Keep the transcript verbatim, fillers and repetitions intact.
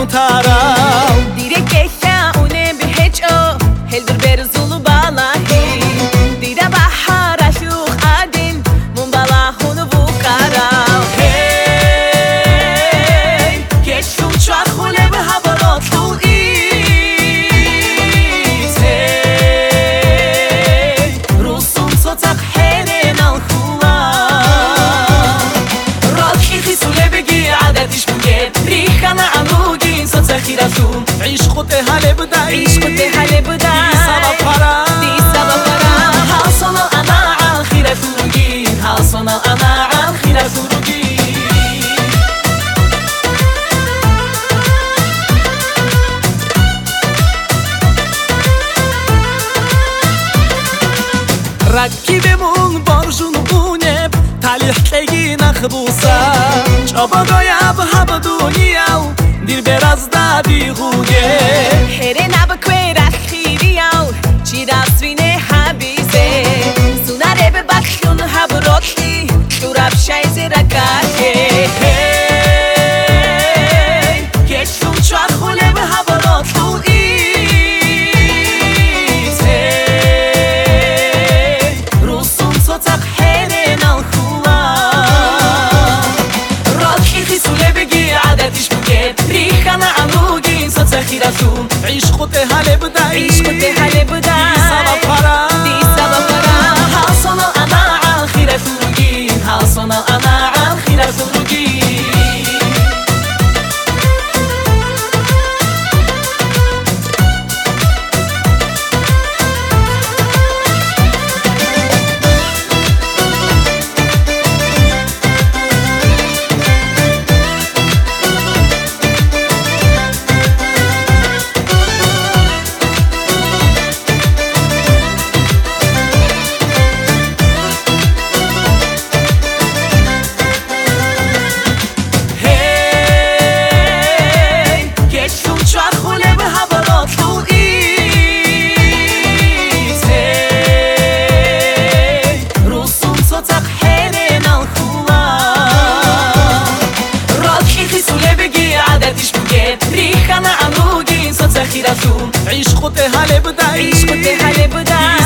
تارا دیره که اونه به هیچ او هل در برزولو بالاهی دیره بحر اشوخ عدین من بالاهونو بوکارا هی کشون چوار خوله به هبارات لو ایز هی روسون سوتاق هرین الخولا راکی خیسوله بگی عددش بگه ریخانه عموگین سوتاق خیراتون عشق تهله بدای عشق تهله بدای دی سبب پرا دی سبب پرا حاصل انا على خير فروجين حاصل انا على خير فروجين ركبمون بارجون اونب تلیح تلگی نخبوسا چاباگایا به هب دنیا دیر براز دادی خوگه هره نبکوی رخیری او چی دستوینه حبیزه سوناره به بخشون هبروکی شورب شایز رکاکه کشون چوار خوله به هبرات لو ایز روسون سوتاق هرین الخولا راکی خیسوله بگی عددش بگه ریخانه عموگین سوتاق خیراتون عشق تهله بدای عشق تهله بدای دی سبب پرا دی سبب پرا حاصل انا على خير فروجين حاصل انا على خير فروجين عشق تهله بدای عشق تهله بدای